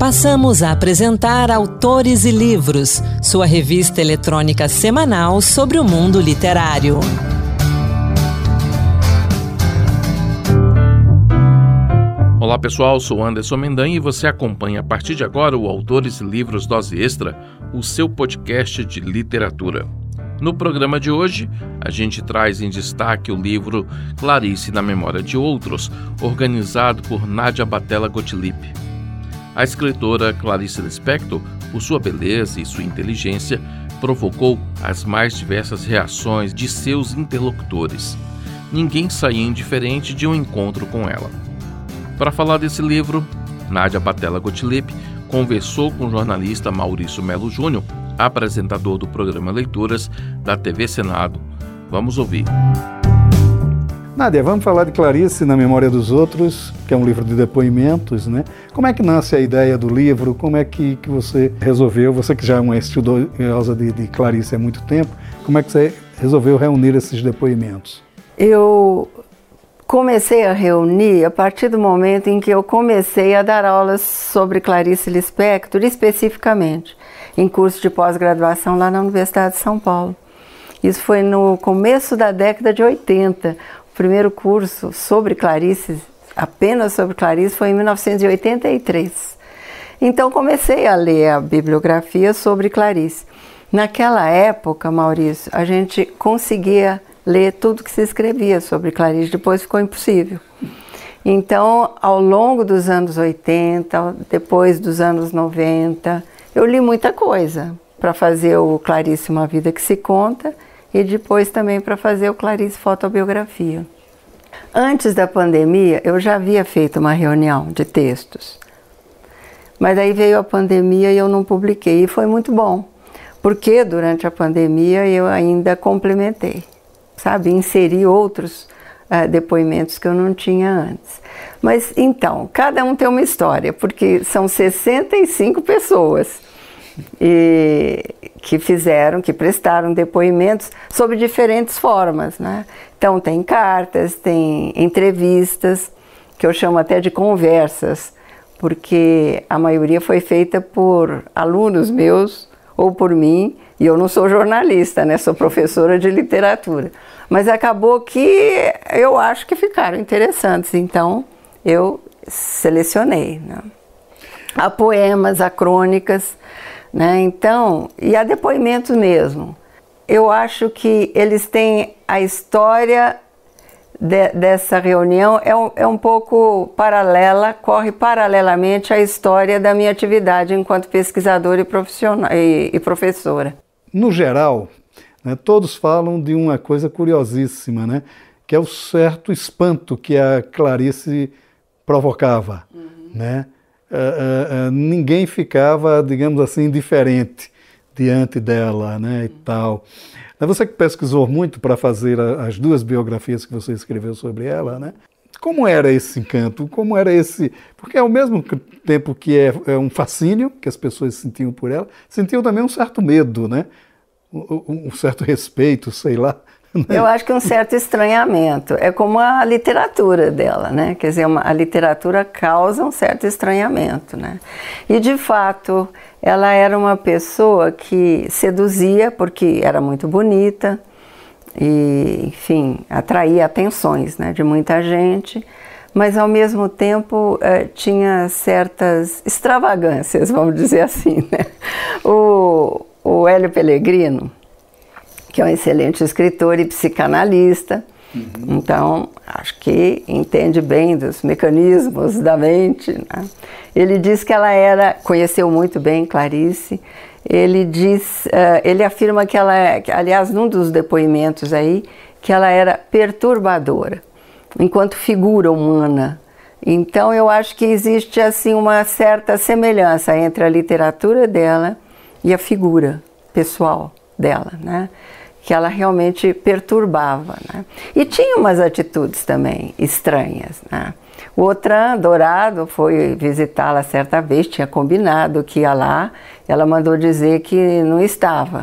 Passamos a apresentar Autores e Livros, sua revista eletrônica semanal sobre o mundo literário. Olá pessoal, sou Anderson Mendanha e você acompanha a partir de agora o Autores e Livros Dose Extra, o seu podcast de literatura. No programa de hoje, a gente traz em destaque o livro Clarice na Memória de Outros, organizado por Nádia Batella Gottlieb. A escritora Clarice Lispector, por sua beleza e sua inteligência, provocou as mais diversas reações de seus interlocutores. Ninguém saía indiferente de um encontro com ela. Para falar desse livro, Nádia Batella Gottlieb conversou com o jornalista Maurício Melo Júnior, apresentador do programa Leituras da TV Senado. Vamos ouvir. Nádia, vamos falar de Clarice na Memória dos Outros, que é um livro de depoimentos, né? Como é que nasce a ideia do livro? Como é que você resolveu, você que já é uma estudiosa de Clarice há muito tempo, como é que você resolveu reunir esses depoimentos? Eu comecei a reunir a partir do momento em que eu comecei a dar aulas sobre Clarice Lispector, especificamente, em curso de pós-graduação lá na Universidade de São Paulo. Isso foi no começo da década de 80. O primeiro curso sobre Clarice, apenas sobre Clarice, foi em 1983. Então comecei a ler a bibliografia sobre Clarice. Naquela época, Maurício, a gente conseguia ler tudo que se escrevia sobre Clarice, depois ficou impossível. Então, ao longo dos anos 80, depois dos anos 90, eu li muita coisa para fazer o Clarice Uma Vida que se Conta e depois também para fazer o Clarice Fotobiografia. Antes da pandemia, eu já havia feito uma reunião de textos, mas aí veio a pandemia e eu não publiquei, e foi muito bom, porque durante a pandemia eu ainda complementei, inseri outros depoimentos que eu não tinha antes. Mas então, cada um tem uma história, porque são 65 pessoas que prestaram depoimentos sob diferentes formas, né? Então tem cartas, tem entrevistas, que eu chamo até de conversas, porque a maioria foi feita por alunos meus ou por mim, e eu não sou jornalista, né? Sou professora de literatura. Mas acabou que eu acho que ficaram interessantes, então eu selecionei, né? Há poemas, há crônicas, né? Então, e há depoimentos mesmo. Eu acho que eles têm a história dessa reunião, é um pouco paralela, corre paralelamente à história da minha atividade enquanto pesquisadora e professora. No geral, né, todos falam de uma coisa curiosíssima, né, que é o certo espanto que a Clarice provocava. Né? Ninguém ficava, digamos assim, indiferente diante dela, né, e tal. Você que pesquisou muito para fazer as duas biografias que você escreveu sobre ela, né? Como era esse encanto? Como era esse... Porque ao mesmo tempo que é um fascínio que as pessoas sentiam por ela, sentiam também um certo medo, né? Um certo respeito, sei lá. Né? Eu acho que um certo estranhamento. É como a literatura dela, né? Quer dizer, a literatura causa um certo estranhamento, né? E, de fato, ela era uma pessoa que seduzia porque era muito bonita e, enfim, atraía atenções, né, de muita gente, mas, ao mesmo tempo, tinha certas extravagâncias, vamos dizer assim, né? O Hélio Pellegrino, que é um excelente escritor e psicanalista, então acho que entende bem dos mecanismos da mente, né? Ele diz que ela conheceu muito bem Clarice, ele afirma que ela, aliás, num dos depoimentos aí, que ela era perturbadora, enquanto figura humana. Então eu acho que existe assim uma certa semelhança entre a literatura dela e a figura pessoal dela, né? Que ela realmente perturbava, né? E tinha umas atitudes também estranhas, né? O Autran Dourado foi visitá-la certa vez, tinha combinado que ia lá, ela mandou dizer que não estava,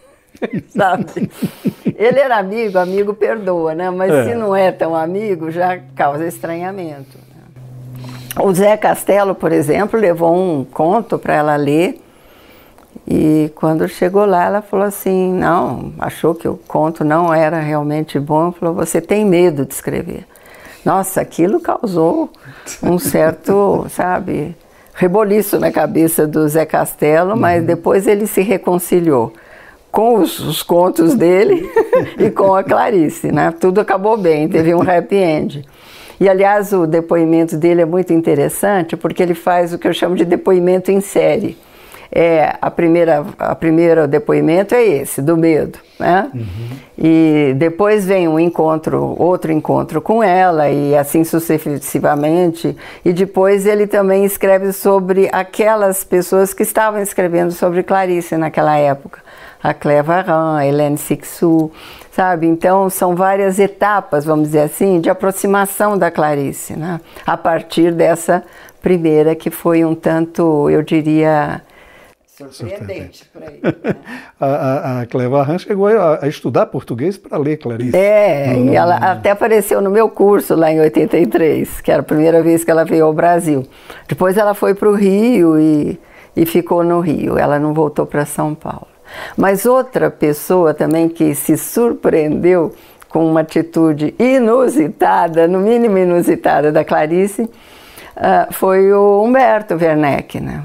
sabe? Ele era amigo perdoa, né? Mas se não é tão amigo, já causa estranhamento. O Zé Castelo, por exemplo, levou um conto para ela ler. E quando chegou lá, ela falou assim, não, achou que o conto não era realmente bom. Falou, você tem medo de escrever. Nossa, aquilo causou um certo, sabe, reboliço na cabeça do Zé Castelo, mas depois ele se reconciliou com os contos dele e com a Clarice, né? Tudo acabou bem, teve um happy end. E, aliás, o depoimento dele é muito interessante, porque ele faz o que eu chamo de depoimento em série. A primeira depoimento é esse, do medo, né? E depois vem outro encontro com ela, e assim sucessivamente. E depois ele também escreve sobre aquelas pessoas que estavam escrevendo sobre Clarice naquela época. A Cléa Varan, a Hélène Cixous, sabe? Então são várias etapas, vamos dizer assim, de aproximação da Clarice, né? A partir dessa primeira que foi um tanto, eu diria, surpreendente para ele. Né? A Cléa Varan chegou a estudar português para ler Clarice. E ela até apareceu no meu curso lá em 83, que era a primeira vez que ela veio ao Brasil. Depois ela foi para o Rio e ficou no Rio, ela não voltou para São Paulo. Mas outra pessoa também que se surpreendeu com uma atitude inusitada, no mínimo inusitada, da Clarice, foi o Humberto Werneck, né?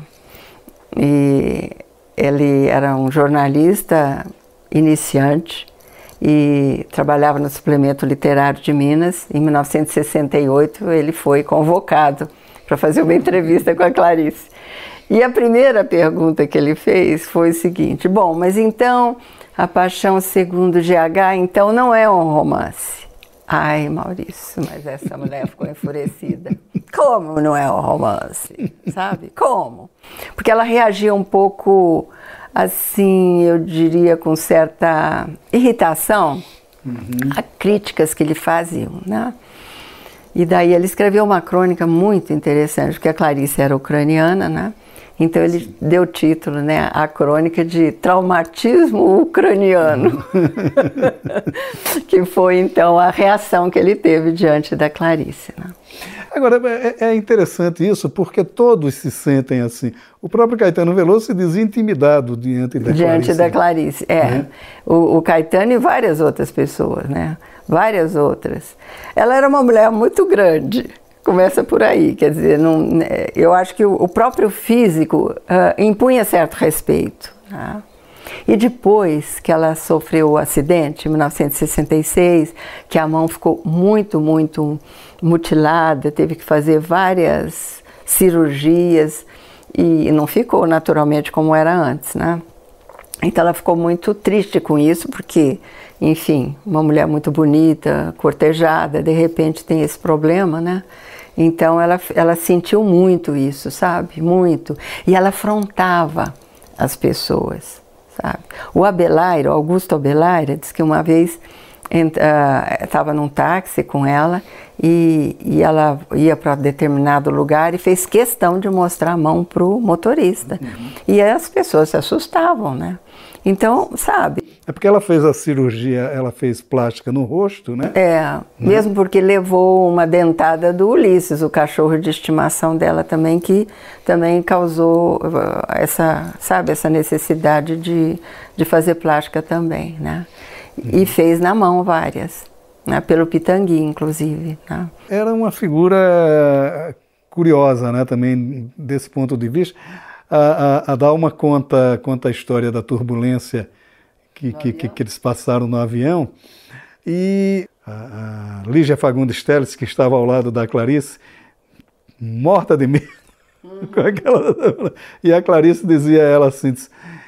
E ele era um jornalista iniciante e trabalhava no Suplemento Literário de Minas. Em 1968 ele foi convocado para fazer uma entrevista com a Clarice. E a primeira pergunta que ele fez foi o seguinte: bom, mas então A Paixão Segundo GH então não é um romance? Ai, Maurício, mas essa mulher ficou enfurecida. Como não é um romance? Sabe? Como? Porque ela reagia um pouco, assim, eu diria, com certa irritação a críticas que lhe faziam, né? E daí ele escreveu uma crônica muito interessante, porque a Clarice era ucraniana, né? Então ele deu o título, né, a crônica de Traumatismo Ucraniano, que foi então a reação que ele teve diante da Clarice, né? Agora, é interessante isso, porque todos se sentem assim. O próprio Caetano Veloso se diz intimidado diante da Clarice. Diante da Clarice, né? O Caetano e várias outras pessoas, né? Várias outras. Ela era uma mulher muito grande. Começa por aí, quer dizer, eu acho que o próprio físico impunha certo respeito. Né? E depois que ela sofreu o acidente, em 1966, que a mão ficou muito, muito mutilada, teve que fazer várias cirurgias e não ficou naturalmente como era antes, né? Então ela ficou muito triste com isso, porque, enfim, uma mulher muito bonita, cortejada, de repente tem esse problema, né? Então ela sentiu muito isso, sabe? Muito. E ela afrontava as pessoas, sabe? O Abelaire, o Augusto Abelaire, disse que uma vez estava num táxi com ela e ela ia para determinado lugar e fez questão de mostrar a mão para o motorista. E as pessoas se assustavam, né? Então, sabe? É porque ela fez a cirurgia, ela fez plástica no rosto, né? Mesmo porque levou uma dentada do Ulisses, o cachorro de estimação dela também, que também causou essa necessidade de fazer plástica também, né? E fez na mão várias, né? Pelo Pitangui, inclusive, né? Era uma figura curiosa, né? Também desse ponto de vista. A Dalma conta a história da turbulência que eles passaram no avião, e a Lígia Fagundes Telles, que estava ao lado da Clarice, morta de medo, com aquela... E a Clarice dizia a ela assim,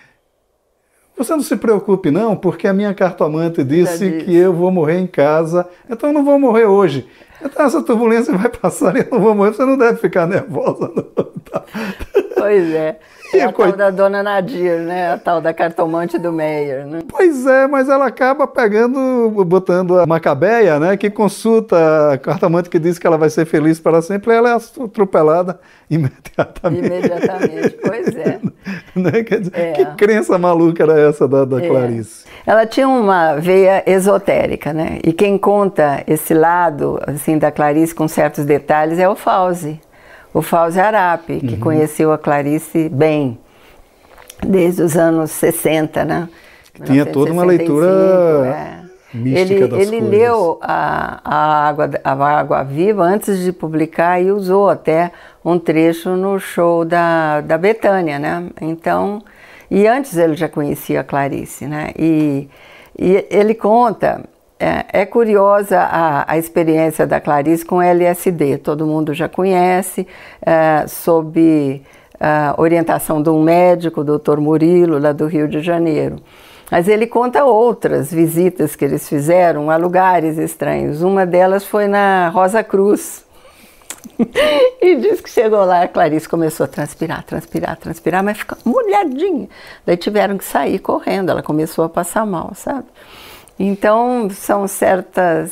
você não se preocupe não, porque a minha cartomante disse que eu vou morrer em casa, então eu não vou morrer hoje. Então essa turbulência vai passar e eu não vou morrer, você não deve ficar nervosa não. Pois é. É a tal da Dona Nadir, né? A tal da cartomante do Meyer, né? Pois é, mas ela acaba botando a Macabeia, né? Que consulta a cartomante que diz que ela vai ser feliz para sempre, ela é atropelada imediatamente. Imediatamente, pois é. Né? Quer dizer, que crença maluca era essa da Clarice? Ela tinha uma veia esotérica, né? E quem conta esse lado, assim, da Clarice com certos detalhes é o Fauzi. o Fauzi Arap, que conheceu a Clarice bem, desde os anos 60, né? Tinha toda uma leitura mística das coisas. Ele leu a Água Viva antes de publicar e usou até um trecho no show da Bethânia, né? Então, e antes ele já conhecia a Clarice, né? E ele conta, é curiosa a experiência da Clarice com LSD, todo mundo já conhece, sob orientação de um médico, o Dr. Murilo, lá do Rio de Janeiro. Mas ele conta outras visitas que eles fizeram a lugares estranhos. Uma delas foi na Rosa Cruz. E diz que chegou lá, a Clarice começou a transpirar, mas ficou molhadinha. Daí tiveram que sair correndo, ela começou a passar mal, sabe? Então, são certas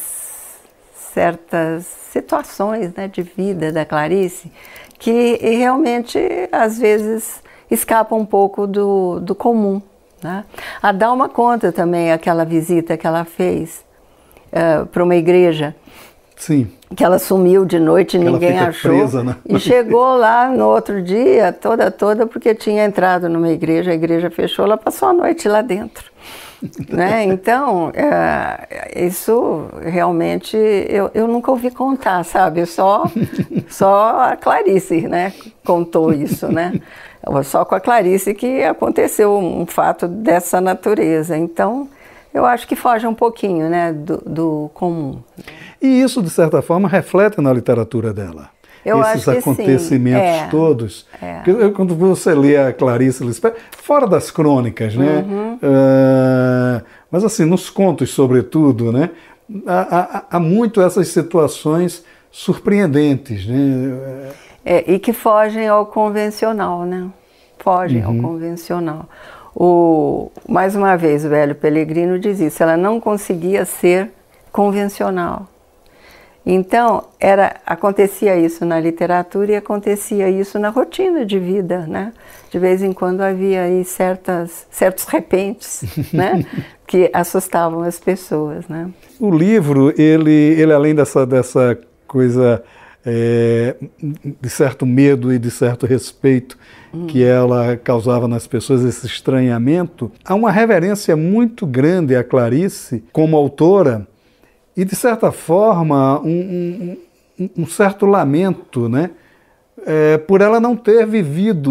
situações, né, de vida da Clarice que realmente, às vezes, escapam um pouco do comum. Né? A Dalma conta também aquela visita que ela fez para uma igreja. Sim. Que ela sumiu de noite e ninguém achou. Presa, né? E chegou lá no outro dia, toda, porque tinha entrado numa igreja, a igreja fechou, ela passou a noite lá dentro. Né? Então, isso realmente eu nunca ouvi contar, sabe? Só a Clarice, né, contou isso, né? Só com a Clarice que aconteceu um fato dessa natureza. Então, eu acho que foge um pouquinho, né, do comum. E isso, de certa forma, reflete na literatura dela. Eu Esses acho que acontecimentos sim. todos. Quando você lê a Clarice Lispector, fora das crônicas, né? Mas assim, nos contos, sobretudo, né? Há muito essas situações surpreendentes, né? E que fogem ao convencional, né? Fogem ao convencional. Mais uma vez, o Hélio Pellegrino diz isso, ela não conseguia ser convencional. Então, acontecia isso na literatura e acontecia isso na rotina de vida, né? De vez em quando havia aí certos repentes, né? Que assustavam as pessoas, né? O livro, ele além dessa coisa de certo medo e de certo respeito que ela causava nas pessoas, esse estranhamento, há uma reverência muito grande à Clarice como autora e, de certa forma, um certo lamento, né? Por ela não ter vivido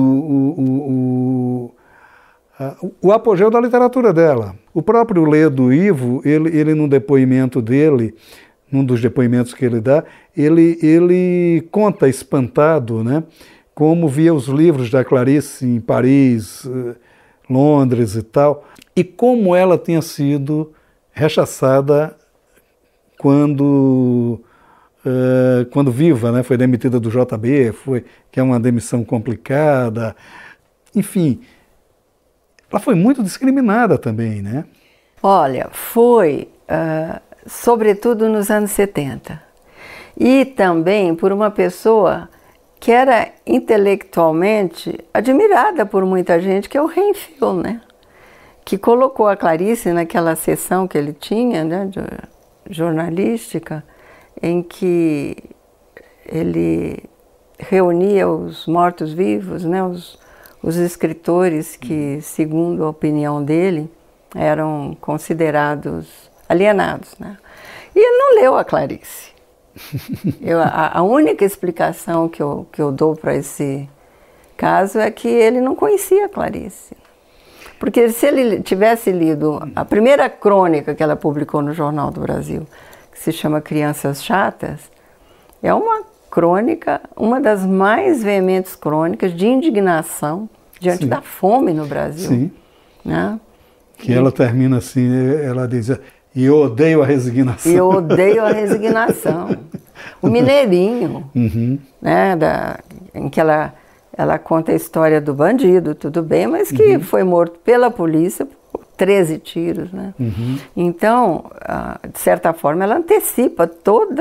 o apogeu da literatura dela. O próprio Ledo Ivo, ele num depoimento dele, num dos depoimentos que ele dá, ele conta espantado, né, como via os livros da Clarice em Paris, Londres e tal, e como ela tinha sido rechaçada quando viva, né, foi demitida do JB, que é uma demissão complicada. Enfim, ela foi muito discriminada também, né? Olha, foi, sobretudo nos anos 70. E também por uma pessoa que era intelectualmente admirada por muita gente, que é o Renfil, né? Que colocou a Clarice naquela sessão que ele tinha, né, de jornalística, em que ele reunia os mortos-vivos, né, os escritores que, segundo a opinião dele, eram considerados alienados, né? E ele não leu a Clarice. A única explicação que eu dou para esse caso é que ele não conhecia a Clarice. Porque se ele tivesse lido a primeira crônica que ela publicou no Jornal do Brasil, que se chama Crianças Chatas, é uma crônica, uma das mais veementes crônicas de indignação diante Sim. da fome no Brasil. Sim. Né? Que ela termina assim, ela diz, e eu odeio a resignação. E eu odeio a resignação. O Mineirinho, né, em que ela conta a história do bandido, tudo bem, mas que foi morto pela polícia por 13 tiros, né? Então, de certa forma, ela antecipa todo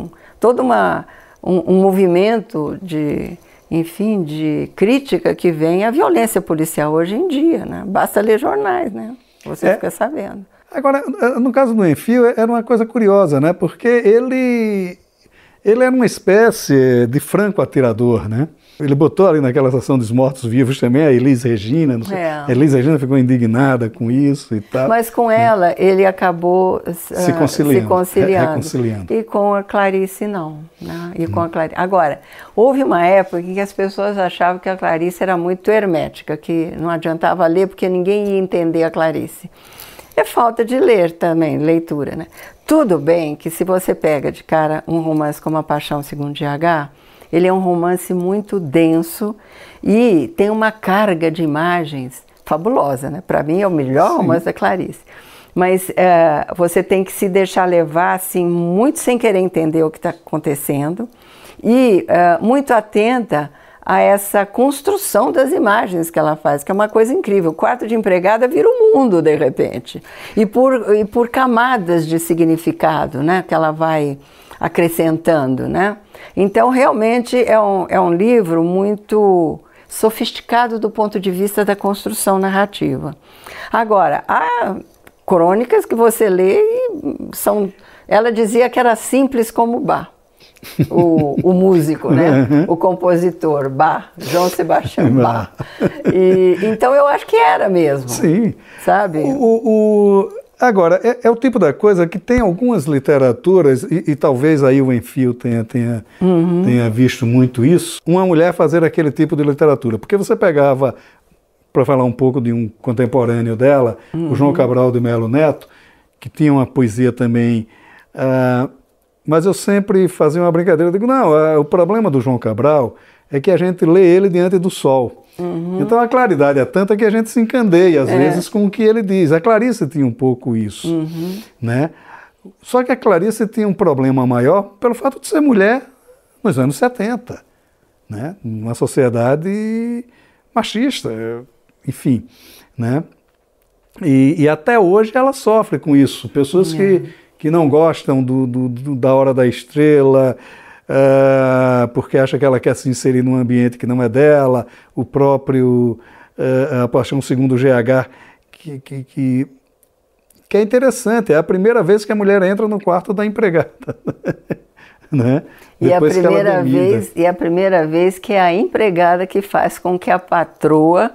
um movimento de crítica que vem à violência policial hoje em dia, né? Basta ler jornais, né? Você fica sabendo. Agora, no caso do Renfil, era uma coisa curiosa, né? Porque ele ele era uma espécie de franco atirador, né? Ele botou ali naquela sessão dos mortos-vivos também a Elis Regina. Não sei. A Elis Regina ficou indignada com isso e tal. Mas com ela, ele acabou se conciliando. E com a Clarice, não. Né? E com a Clarice. Agora, houve uma época em que as pessoas achavam que a Clarice era muito hermética, que não adiantava ler porque ninguém ia entender a Clarice. É falta de ler também, leitura, né? Tudo bem que se você pega de cara um romance como A Paixão Segundo GH, ele é um romance muito denso e tem uma carga de imagens fabulosa, né? Para mim é o melhor romance da Clarice. Mas você tem que se deixar levar, assim, muito sem querer entender o que está acontecendo e muito atenta a essa construção das imagens que ela faz, que é uma coisa incrível. O quarto de empregada vira um mundo, de repente. E por camadas de significado, né? Que ela vai acrescentando, né? Então, realmente, é um livro muito sofisticado do ponto de vista da construção narrativa. Agora, há crônicas que você lê e são... Ela dizia que era simples como Bach, o músico, né? O compositor, Bach, João Sebastião Bach. Então, eu acho que era mesmo. Sim. Sabe? Agora, é o tipo da coisa que tem algumas literaturas, e talvez aí o Enfio tenha visto muito isso, uma mulher fazer aquele tipo de literatura. Porque você pegava, para falar um pouco de um contemporâneo dela, o João Cabral de Melo Neto, que tinha uma poesia também, mas eu sempre fazia uma brincadeira, eu digo, não, o problema do João Cabral é que a gente lê ele diante do sol. Então a claridade é tanta que a gente se encandeia às vezes com o que ele diz. A Clarice tinha um pouco isso, né? Só que a Clarice tinha um problema maior pelo fato de ser mulher nos anos 70, né? Uma sociedade machista, enfim, né? E até hoje ela sofre com isso. Pessoas que não gostam da Hora da Estrela, porque acha que ela quer se inserir num ambiente que não é dela, o próprio A Paixão Segundo GH, que é interessante, é a primeira vez que a mulher entra no quarto da empregada. Né? E a primeira vez que é a empregada que faz com que a patroa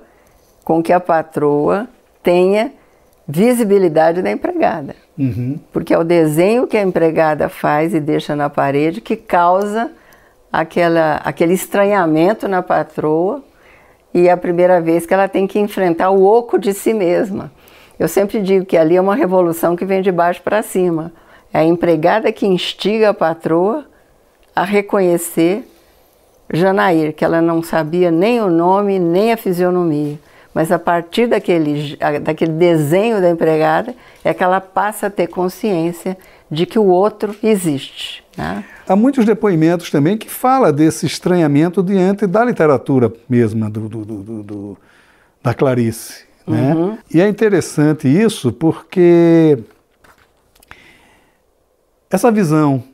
tenha visibilidade da empregada. Porque é o desenho que a empregada faz e deixa na parede que causa aquele estranhamento na patroa, e é a primeira vez que ela tem que enfrentar o oco de si mesma. Eu sempre digo que ali é uma revolução que vem de baixo para cima. É a empregada que instiga a patroa a reconhecer Janair, que ela não sabia nem o nome, nem a fisionomia. Mas a partir daquele desenho da empregada é que ela passa a ter consciência de que o outro existe. Né? Há muitos depoimentos também que falam desse estranhamento diante da literatura mesma da Clarice. Né? E é interessante isso porque essa visão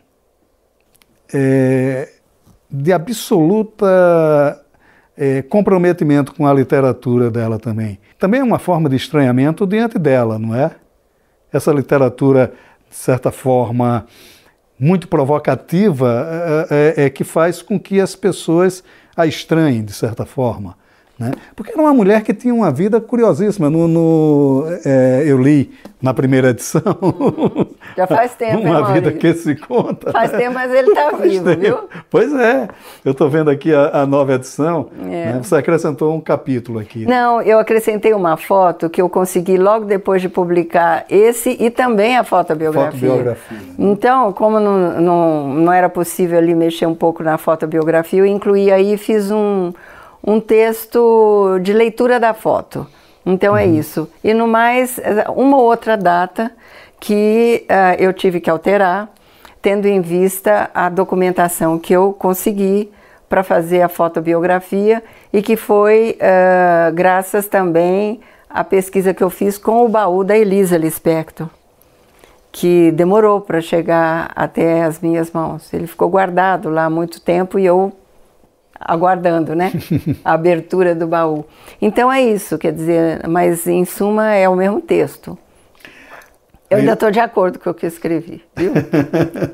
de absoluta comprometimento com a literatura dela também é uma forma de estranhamento diante dela, não é? Essa literatura, de certa forma, muito provocativa, que faz com que as pessoas a estranhem, de certa forma. Né? Porque era uma mulher que tinha uma vida curiosíssima. Eu li na primeira edição. Já faz tempo, Uma vida que se conta. Faz tempo, mas ele está vivo, viu? Pois é. Eu estou vendo aqui a nova edição. Né? Você acrescentou um capítulo aqui. Não, eu acrescentei uma foto que eu consegui logo depois de publicar esse e também a fotobiografia. Então, como não era possível ali mexer um pouco na fotobiografia, eu incluí aí e fiz um texto de leitura da foto. Então é isso. E no mais, uma outra data que eu tive que alterar, tendo em vista a documentação que eu consegui para fazer a fotobiografia e que foi graças também à pesquisa que eu fiz com o baú da Elisa Lispector, que demorou para chegar até as minhas mãos. Ele ficou guardado lá há muito tempo e eu aguardando, né, a abertura do baú. Então é isso, quer dizer, mas em suma é o mesmo texto. Eu ainda estou de acordo com o que eu escrevi, viu?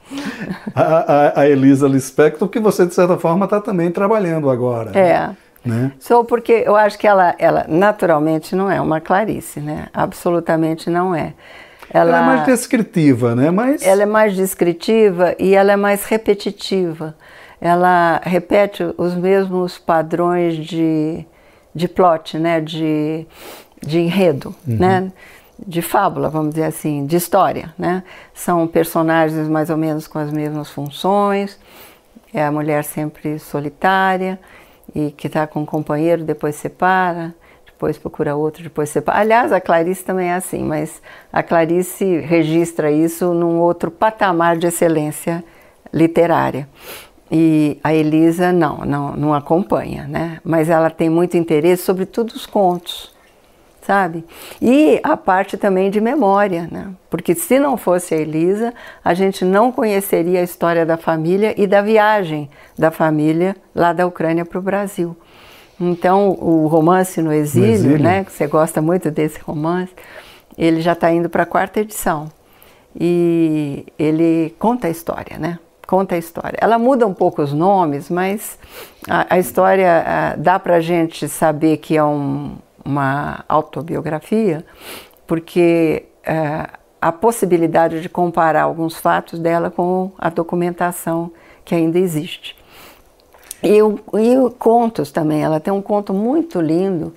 a Elisa Lispector, que você, de certa forma, está também trabalhando agora. Né? Sou porque eu acho que ela naturalmente não é uma Clarice, né? Absolutamente não é. Ela é mais descritiva, né? Ela é mais descritiva e ela é mais repetitiva. Ela repete os mesmos padrões de plot, né? De enredo, né? De fábula, vamos dizer assim, de história, né? São personagens mais ou menos com as mesmas funções. É a mulher sempre solitária e que está com um companheiro, depois separa, depois procura outro, depois separa. Aliás, a Clarice também é assim, mas a Clarice registra isso num outro patamar de excelência literária. E a Elisa não acompanha, né? Mas ela tem muito interesse, sobretudo os contos, sabe? E a parte também de memória, né? Porque se não fosse a Elisa, a gente não conheceria a história da família e da viagem da família lá da Ucrânia para o Brasil. Então, o romance no exílio, né? Que você gosta muito desse romance, ele já está indo para a 4ª edição. E ele conta a história, né? Conta a história. Ela muda um pouco os nomes, mas a história dá para a gente saber que é uma autobiografia, porque a possibilidade de comparar alguns fatos dela com a documentação que ainda existe. E contos também. Ela tem um conto muito lindo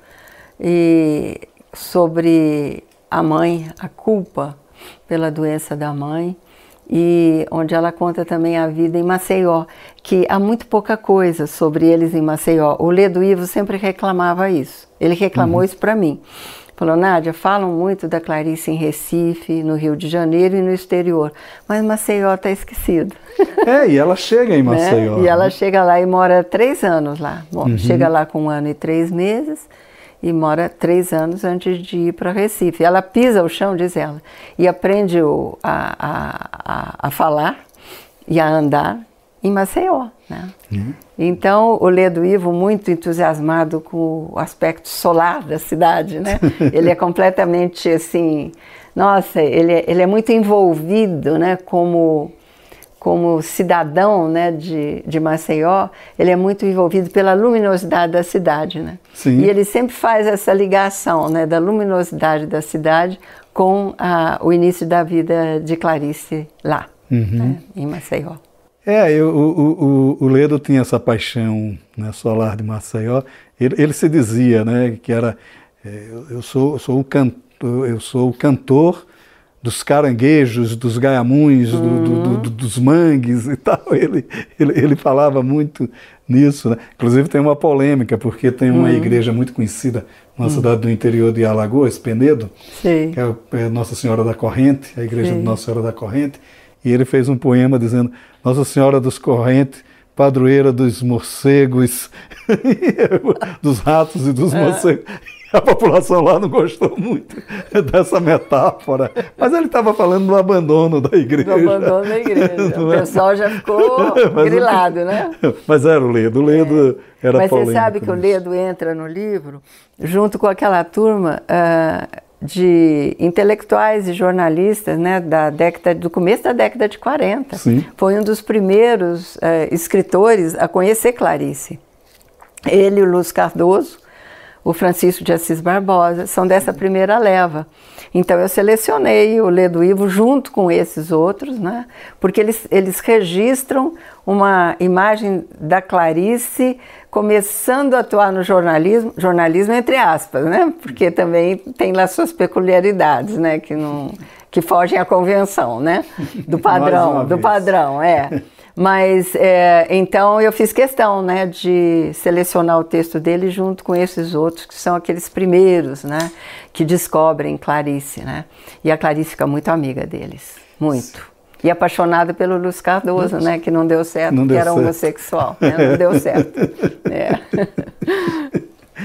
sobre a mãe, a culpa pela doença da mãe, e onde ela conta também a vida em Maceió, que há muito pouca coisa sobre eles em Maceió. O Lê do Ivo sempre reclamava isso. Ele reclamou isso para mim. Falou: Nádia, falam muito da Clarice em Recife, no Rio de Janeiro e no exterior, mas Maceió está esquecido. E ela chega em Maceió. Né? E ela chega lá e mora 3 anos lá. Bom, chega lá com 1 ano e 3 meses e mora 3 anos antes de ir para Recife. Ela pisa o chão, diz ela, e aprende a falar e a andar em Maceió, né? Então, o Lê do Ivo, muito entusiasmado com o aspecto solar da cidade, né? Ele é completamente assim, nossa, ele é muito envolvido, né? Como cidadão, né, de Maceió, ele é muito envolvido pela luminosidade da cidade, né? Sim. E ele sempre faz essa ligação, né, da luminosidade da cidade com o início da vida de Clarice lá, né, em Maceió. O Ledo tinha essa paixão, né, solar de Maceió. Ele se dizia, né, que era eu sou o cantor dos caranguejos, dos gaiamuns, dos mangues e tal. Ele falava muito nisso, né? Inclusive tem uma polêmica, porque tem uma igreja muito conhecida numa cidade do interior de Alagoas, Penedo, Sim. que é Nossa Senhora da Corrente, a igreja de Nossa Senhora da Corrente, e ele fez um poema dizendo: Nossa Senhora dos Correntes, padroeira dos morcegos, dos ratos e dos morcegos. A população lá não gostou muito dessa metáfora, mas ele estava falando do abandono da igreja. Do abandono da igreja. O pessoal já ficou grilado, né? Mas era o Ledo era mas polêmico. Mas você sabe que o Ledo entra no livro junto com aquela turma de intelectuais e jornalistas, né, do começo da década de 40. Sim. Foi um dos primeiros escritores a conhecer Clarice. Ele e o Luz Cardoso, o Francisco de Assis Barbosa, são dessa primeira leva. Então eu selecionei o Lê do Ivo junto com esses outros, né? Porque eles registram uma imagem da Clarice começando a atuar no jornalismo entre aspas, né? Porque também tem lá suas peculiaridades, né? Que fogem à convenção, né? Do padrão, Mas, então, eu fiz questão, né, de selecionar o texto dele junto com esses outros, que são aqueles primeiros, né, que descobrem Clarice, né? E a Clarice fica muito amiga deles, muito. E apaixonada pelo Luz Cardoso, né, que não deu certo, porque era homossexual, né? Não deu certo.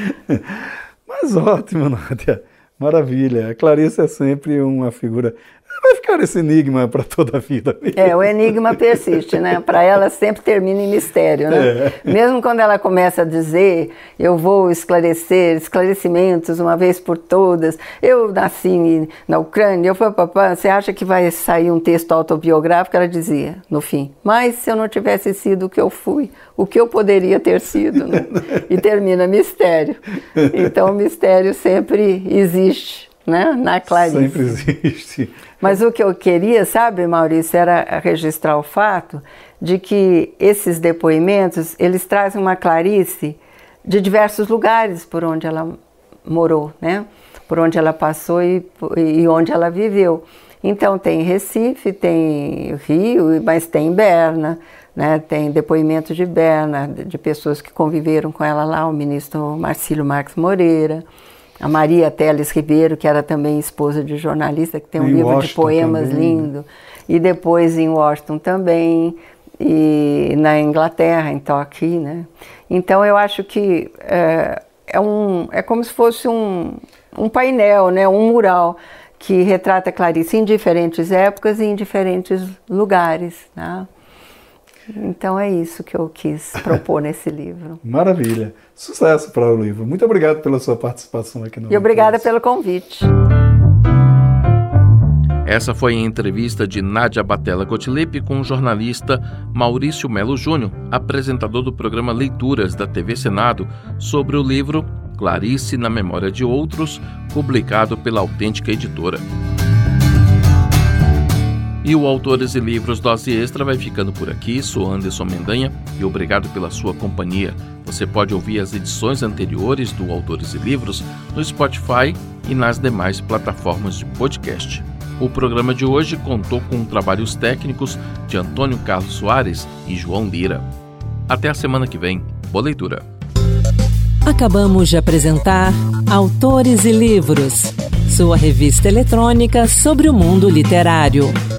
Mas ótimo, Nádia. Maravilha. A Clarice é sempre uma figura... vai ficar esse enigma para toda a vida. O enigma persiste, né? Para ela sempre termina em mistério, né? Mesmo quando ela começa a dizer, eu vou esclarecer, esclarecimentos uma vez por todas, eu nasci na Ucrânia, eu fui papá, você acha que vai sair um texto autobiográfico? Ela dizia, no fim, mas se eu não tivesse sido o que eu fui, o que eu poderia ter sido, né? E termina mistério. Então o mistério sempre existe, né? Na Clarice. Sempre existe. Mas o que eu queria, sabe, Maurício, era registrar o fato de que esses depoimentos, eles trazem uma Clarice de diversos lugares por onde ela morou, né? Por onde ela passou e onde ela viveu. Então tem Recife, tem Rio, mas tem Berna, né? Tem depoimento de Berna, de pessoas que conviveram com ela lá, o ministro Marcílio Marques Moreira, a Maria Teles Ribeiro, que era também esposa de jornalista, que tem um livro de poemas lindo, e depois em Washington também, e na Inglaterra, em Torquay, né? Então eu acho que é como se fosse um painel, né? Um mural que retrata Clarice em diferentes épocas e em diferentes lugares, né? Então é isso que eu quis propor nesse livro. Maravilha. Sucesso para o livro. Muito obrigado pela sua participação aqui no E obrigada pelo convite. Essa foi a entrevista de Nádia Batella Gottlieb com o jornalista Maurício Melo Júnior, apresentador do programa Leituras da TV Senado, sobre o livro Clarice na Memória de Outros, publicado pela Autêntica Editora. E o Autores e Livros Dose Extra vai ficando por aqui. Sou Anderson Mendanha e obrigado pela sua companhia. Você pode ouvir as edições anteriores do Autores e Livros no Spotify e nas demais plataformas de podcast. O programa de hoje contou com trabalhos técnicos de Antônio Carlos Soares e João Lira. Até a semana que vem. Boa leitura. Acabamos de apresentar Autores e Livros, sua revista eletrônica sobre o mundo literário.